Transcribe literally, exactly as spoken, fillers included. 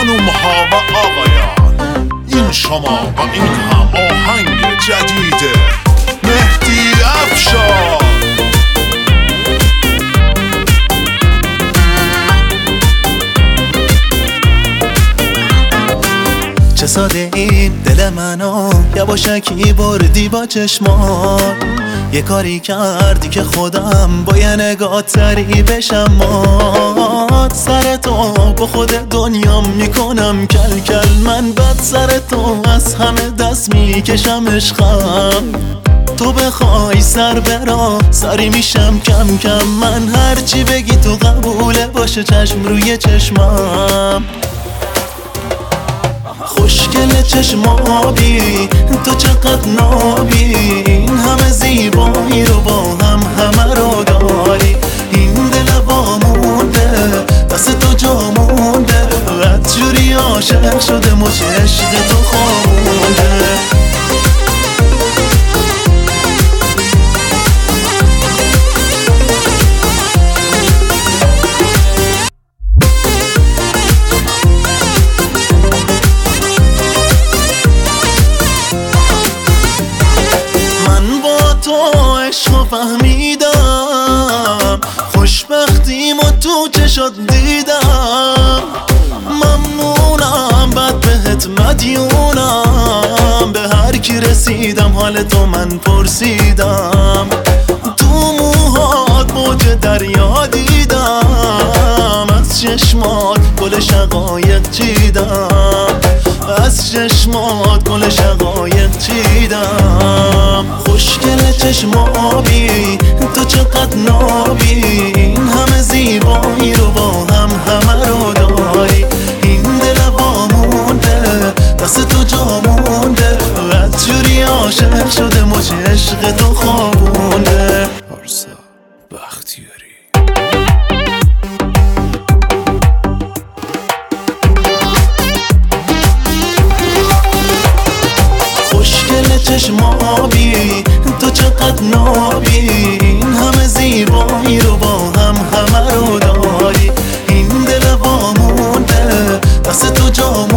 خانوم ها و آقایان، این شما و این هم آهنگ جدید مهدی افشار. چه ساده این دل منو یواشکی بردی با چشمان، یه کاری کردی که خودم با یه نگاه تری بشم مات. سر تو با خود دنیا میکنم کل کل، من بد سر تو از همه دست میکشم عشقم. تو بخوای سر برا سری میشم کم کم، من هرچی بگی تو قبوله باشه چشم روی چشمم. خوشگل چشم آبی تو چقدر نابی، این همه زیبایی رو با هم همه رو داری. این دل وامونده دست تو جا مونده، قد جوری عاشق شده مچ عشق تو خوابونده. عشقو فهمیدم، خوشبختیمو تو چشات دیدم. ممنونم بد بهت مدیونم، به هر کی رسیدم حال تو من پرسیدم. تو موهات موج دریا دیدم، از چشمات گل شقایق چیدم، از چشمات گل شقایق چیدم. خوشگل چشم آبی تو چقدر نابی، این همه زیبایی رو با هم همه رو داری. این دل وامونده دست تو جا مونده، قد جوری عاشق شده مچ عشق تو خوابونده. پارسا بختیاری. چشم آبی تو چقدر نابی، این همه زیبایی رو با هم همه رو داری. این دل وامونده دست تو جا